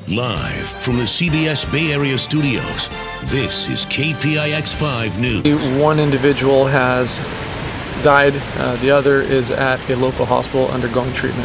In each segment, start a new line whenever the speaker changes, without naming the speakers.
Live from the CBS Bay Area studios, this is KPIX5 News.
One individual has died. The other is at a local hospital undergoing treatment.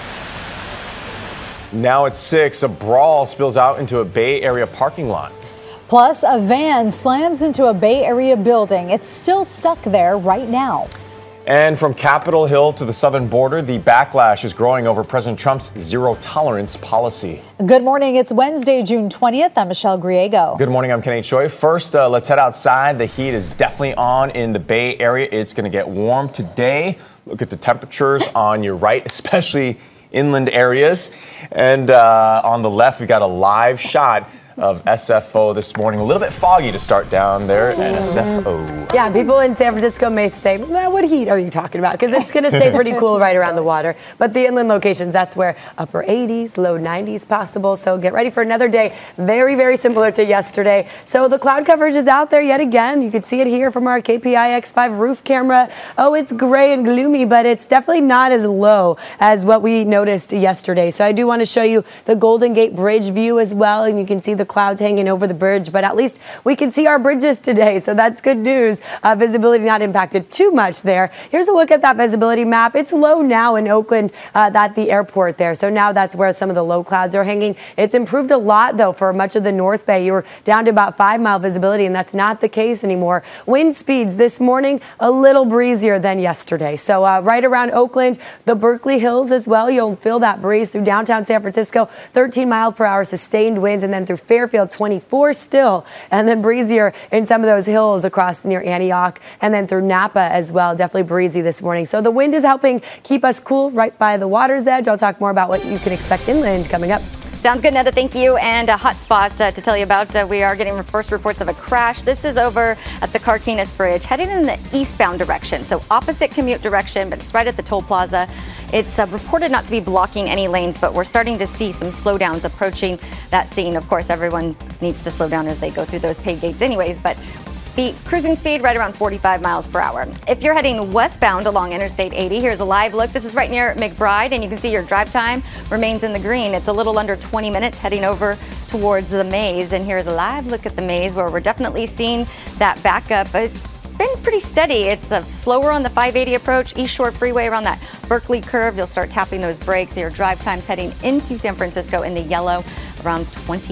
Now at 6, a brawl spills out into a Bay Area parking lot.
Plus, a van slams into a Bay Area building. It's still stuck there right now.
And from Capitol Hill to the southern border, the backlash is growing over President Trump's zero-tolerance policy.
Good morning. It's Wednesday, June 20th. I'm Michelle Griego.
Good morning. I'm Kenny Choi. First, let's head outside. The heat is definitely on in the Bay Area. It's going to get warm today. Look at the temperatures on your right, especially inland areas. And on the left, we got a live shot of SFO this morning. A little bit foggy to start down there at SFO.
Yeah, people in San Francisco may say, well, what heat are you talking about? Because it's going to stay pretty cool right around the water. But the inland locations, that's where upper 80s, low 90s possible. So get ready for another day. Very, very similar to yesterday. So the cloud coverage is out there yet again. You can see it here from our KPIX5 roof camera. Oh, it's gray and gloomy, but it's definitely not as low as what we noticed yesterday. So I do want to show you the Golden Gate Bridge view as well. And you can see the clouds hanging over the bridge, but at least we can see our bridges today, so that's good news. Visibility not impacted too much there. Here's a look at that visibility map. It's low now in Oakland at the airport there, so now that's where some of the low clouds are hanging. It's improved a lot, though, for much of the North Bay. You were down to about 5-mile visibility, and that's not the case anymore. Wind speeds this morning a little breezier than yesterday, so right around Oakland, the Berkeley Hills as well, you'll feel that breeze through downtown San Francisco, 13 miles per hour sustained winds, and then through Fairfield, 24 still, and then breezier in some of those hills across near Antioch, and then through Napa as well. Definitely breezy this morning. So the wind is helping keep us cool right by the water's edge. I'll talk more about what you can expect inland coming up.
Sounds good, Netta. Thank you. And a hot spot to tell you about. We are getting first reports of a crash. This is over at the Carquinez Bridge, heading in the eastbound direction. So opposite commute direction, but it's right at the toll plaza. It's reported not to be blocking any lanes, but we're starting to see some slowdowns approaching that scene. Of course, everyone needs to slow down as they go through those paved gates anyways, but cruising speed right around 45 miles per hour. If you're heading westbound along Interstate 80, here's a live look. This is right near McBride, and you can see your drive time remains in the green. It's a little under 20 minutes heading over towards the maze. And here's a live look at the maze where we're definitely seeing that backup. It's been pretty steady. It's slower on the 580 approach, East Shore Freeway around that Berkeley curve. You'll start tapping those brakes. Your drive times heading into San Francisco in the yellow around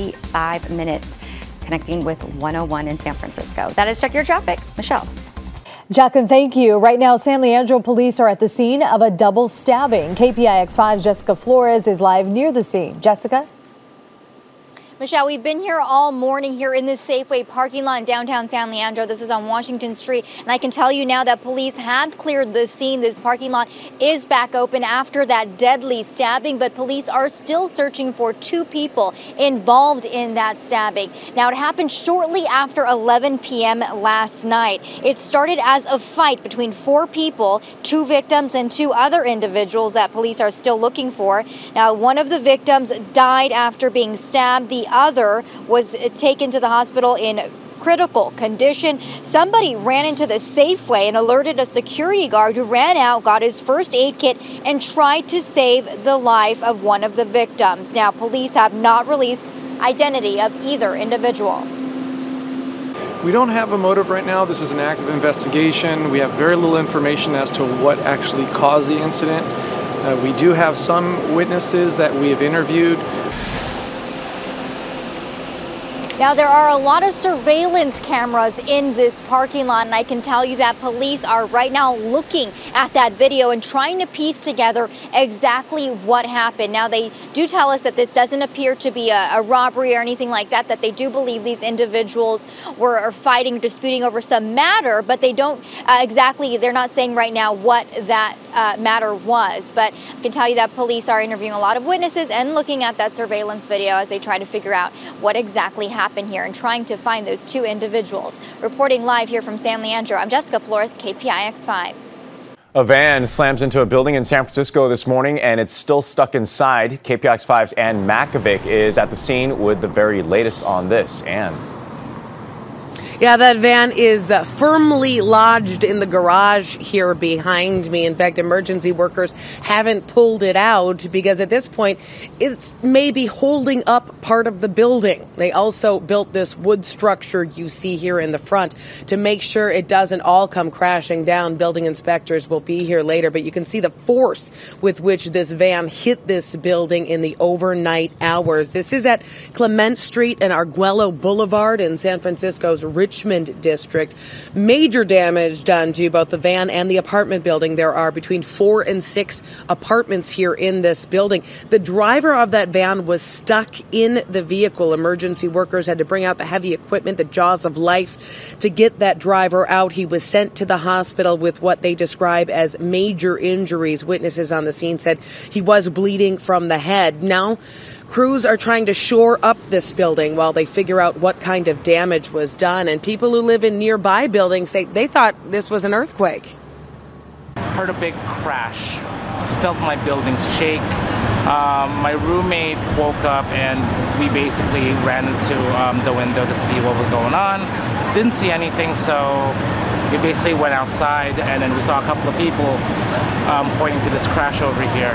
25 minutes. Connecting with 101 in San Francisco. That is Check Your Traffic. Michelle.
Jacqueline, thank you. Right now, San Leandro police are at the scene of a double stabbing. KPIX5's Jessica Flores is live near the scene. Jessica?
Michelle, we've been here all morning here in this Safeway parking lot in downtown San Leandro. This is on Washington Street, and I can tell you now that police have cleared the scene. This parking lot is back open after that deadly stabbing, but police are still searching for 2 people involved in that stabbing. Now, it happened shortly after 11 p.m. last night. It started as a fight between 4 people, 2 victims and 2 other individuals that police are still looking for. Now, one of the victims died after being stabbed. The other was taken to the hospital in critical condition. Somebody ran into the Safeway and alerted a security guard who ran out, got his first aid kit, and tried to save the life of one of the victims. Now, police have not released identity of either individual.
We don't have a motive right now. This is an active investigation. We have very little information as to what actually caused the incident. We do have some witnesses that we have interviewed.
Now, there are a lot of surveillance cameras in this parking lot, and I can tell you that police are right now looking at that video and trying to piece together exactly what happened. Now, they do tell us that this doesn't appear to be a robbery or anything like that, that they do believe these individuals were fighting, disputing over some matter, but they don't they're not saying right now what that matter was. But I can tell you that police are interviewing a lot of witnesses and looking at that surveillance video as they try to figure out what exactly happened here and trying to find those 2 individuals. Reporting live here from San Leandro, I'm Jessica Flores, KPIX5.
A van slams into a building in San Francisco this morning, and it's still stuck inside. KPIX5's Ann Makovic is at the scene with the very latest on this. Ann.
Yeah, that van is firmly lodged in the garage here behind me. In fact, emergency workers haven't pulled it out because at this point, it's maybe holding up part of the building. They also built this wood structure you see here in the front to make sure it doesn't all come crashing down. Building inspectors will be here later, but you can see the force with which this van hit this building in the overnight hours. This is at Clement Street and Arguello Boulevard in San Francisco's Richmond district. Major damage done to both the van and the apartment building. There are between 4 and 6 apartments here in this building. The driver of that van was stuck in the vehicle. Emergency workers had to bring out the heavy equipment, the jaws of life, to get that driver out. He was sent to the hospital with what they describe as major injuries. Witnesses on the scene said he was bleeding from the head. Now, crews are trying to shore up this building while they figure out what kind of damage was done. And people who live in nearby buildings say they thought this was an earthquake.
Heard a big crash. Felt my buildings shake. My roommate woke up and we basically ran into the window to see what was going on. Didn't see anything, so we basically went outside and then we saw a couple of people pointing to this crash over here.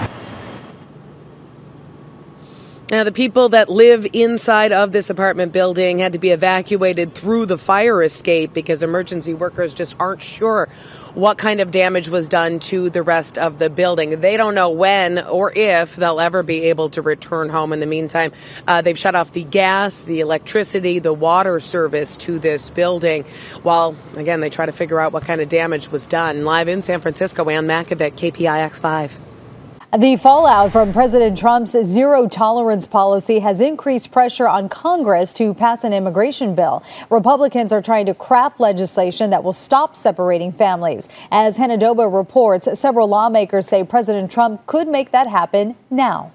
Now, the people that live inside of this apartment building had to be evacuated through the fire escape because emergency workers just aren't sure what kind of damage was done to the rest of the building. They don't know when or if they'll ever be able to return home. In the meantime, they've shut off the gas, the electricity, the water service to this building while, again, they try to figure out what kind of damage was done. Live in San Francisco, Ann Makovic, KPIX5.
The fallout from President Trump's zero-tolerance policy has increased pressure on Congress to pass an immigration bill. Republicans are trying to craft legislation that will stop separating families. As Hannah Doba reports, several lawmakers say President Trump could make that happen now.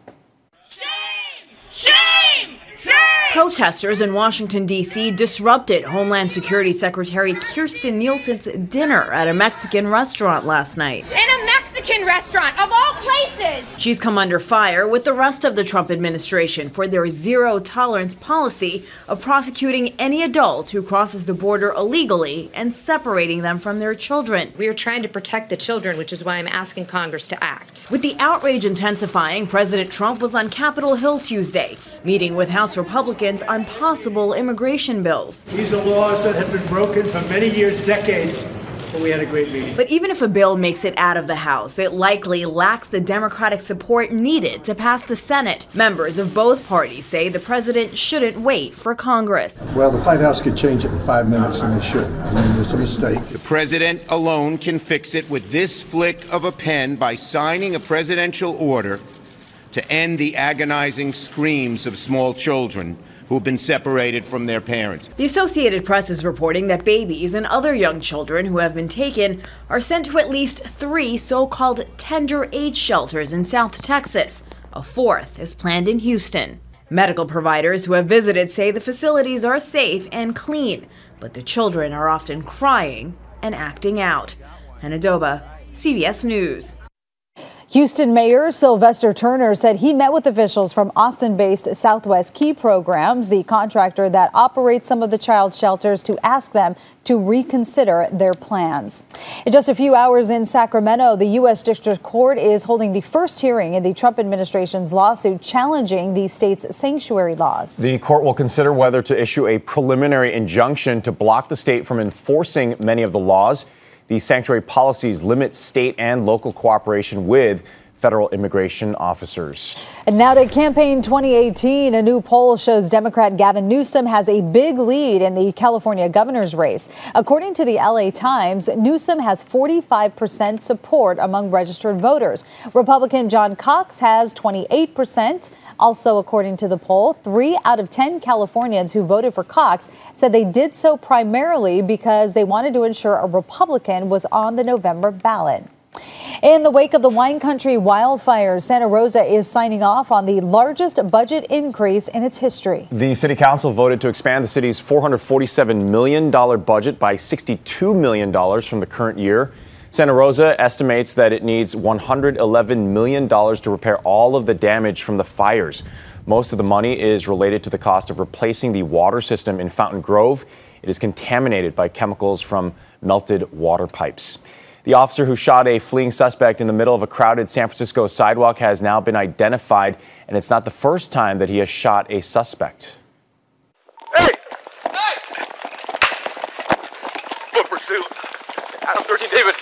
Shame! Shame! Shame! Protesters in Washington, D.C. disrupted Homeland Security Secretary Kirstjen Nielsen's dinner at a Mexican restaurant last night.
In a Mexican restaurant, of all places!
She's come under fire with the rest of the Trump administration for their zero-tolerance policy of prosecuting any adult who crosses the border illegally and separating them from their children.
We are trying to protect the children, which is why I'm asking Congress to act.
With the outrage intensifying, President Trump was on Capitol Hill Tuesday, meeting with House Republicans on possible immigration bills.
These are laws that have been broken for many years, decades, but we had a great meeting.
But even if a bill makes it out of the House, it likely lacks the Democratic support needed to pass the Senate. Members of both parties say the president shouldn't wait for Congress.
Well, the White House could change it in 5 minutes, and they should. I mean, it's a mistake.
The president alone can fix it with this flick of a pen by signing a presidential order to end the agonizing screams of small children who've been separated from their parents.
The Associated Press is reporting that babies and other young children who have been taken are sent to at least 3 so-called tender age shelters in South Texas. A 4th is planned in Houston. Medical providers who have visited say the facilities are safe and clean, but the children are often crying and acting out. Hannah Doba, CBS News.
Houston Mayor Sylvester Turner said he met with officials from Austin-based Southwest Key Programs, the contractor that operates some of the child shelters, to ask them to reconsider their plans. In just a few hours in Sacramento, the U.S. District Court is holding the first hearing in the Trump administration's lawsuit challenging the state's sanctuary laws.
The court will consider whether to issue a preliminary injunction to block the state from enforcing many of the laws. These sanctuary policies limit state and local cooperation with federal immigration officers.
And now to campaign 2018. A new poll shows Democrat Gavin Newsom has a big lead in the California governor's race. According to the LA Times, Newsom has 45% support among registered voters. Republican John Cox has 28%. Also, according to the poll, 3 out of 10 Californians who voted for Cox said they did so primarily because they wanted to ensure a Republican was on the November ballot. In the wake of the wine country wildfires, Santa Rosa is signing off on the largest budget increase in its history.
The city council voted to expand the city's $447 million budget by $62 million from the current year. Santa Rosa estimates that it needs $111 million to repair all of the damage from the fires. Most of the money is related to the cost of replacing the water system in Fountain Grove It is contaminated by chemicals from melted water pipes. The officer who shot a fleeing suspect in the middle of a crowded San Francisco sidewalk has now been identified, and it's not the first time that he has shot a suspect.
Hey! Hey! Foot pursuit. Adam 13 David.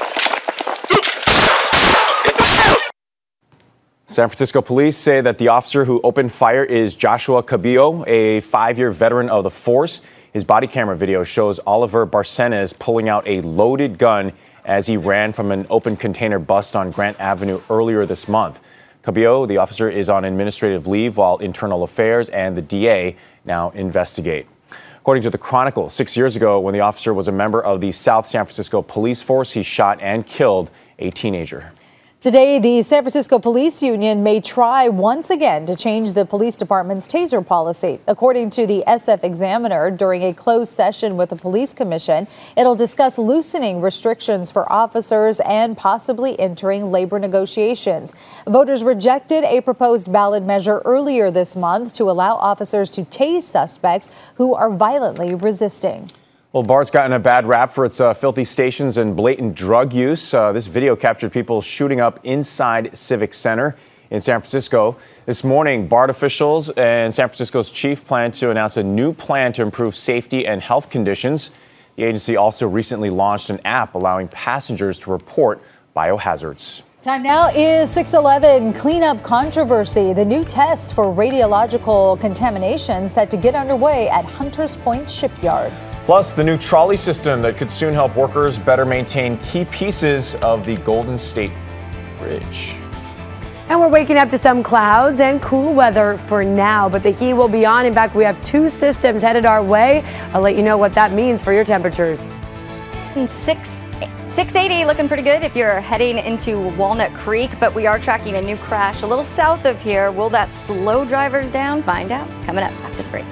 San Francisco police say that the officer who opened fire is Joshua Cabillo, a 5-year veteran of the force. His body camera video shows Oliver Barcenas pulling out a loaded gun as he ran from an open container bust on Grant Avenue earlier this month. Cabillo, the officer, is on administrative leave while Internal Affairs and the DA now investigate. According to the Chronicle, 6 years ago, when the officer was a member of the South San Francisco Police Force, he shot and killed a teenager.
Today, the San Francisco Police Union may try once again to change the police department's taser policy. According to the SF Examiner, during a closed session with the Police Commission, it'll discuss loosening restrictions for officers and possibly entering labor negotiations. Voters rejected a proposed ballot measure earlier this month to allow officers to tase suspects who are violently resisting.
Well, BART's gotten a bad rap for its filthy stations and blatant drug use. This video captured people shooting up inside Civic Center in San Francisco. This morning, BART officials and San Francisco's chief plan to announce a new plan to improve safety and health conditions. The agency also recently launched an app allowing passengers to report biohazards.
Time now is 6:11. Cleanup controversy. The new test for radiological contamination set to get underway at Hunters Point Shipyard.
Plus, the new trolley system that could soon help workers better maintain key pieces of the Golden State Bridge.
And we're waking up to some clouds and cool weather for now, but the heat will be on. In fact, we have 2 systems headed our way. I'll let you know what that means for your temperatures.
680 looking pretty good if you're heading into Walnut Creek, but we are tracking a new crash a little south of here. Will that slow drivers down? Find out coming up after the break.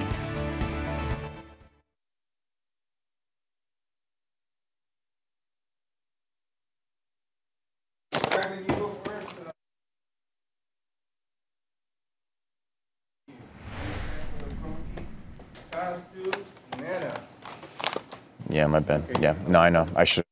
Yeah, my bad. Yeah, no, I know. I should.